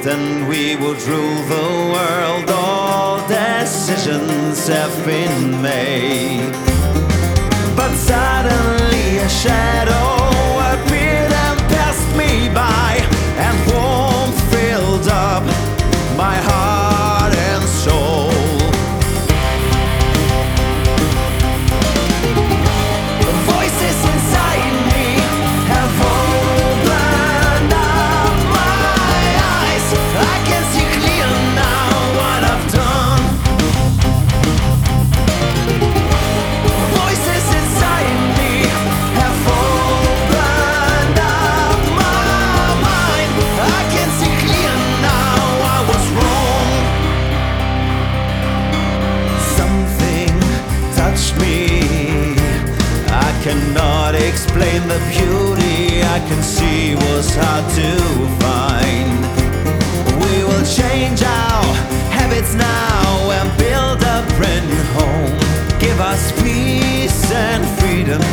and we would rule the world. All decisions have been made. But suddenly a shadow appeared and passed me by, and warmth filled up my heart and soul. Voices inside me have opened up my eyes. I can see clear now what I've done. Voices inside me have opened up my mind. I can see clear now I was wrong. Something touched me. I cannot explain the beauty I can see was hard to find. We will change our habits now and build a brand new home. Give us peace and freedom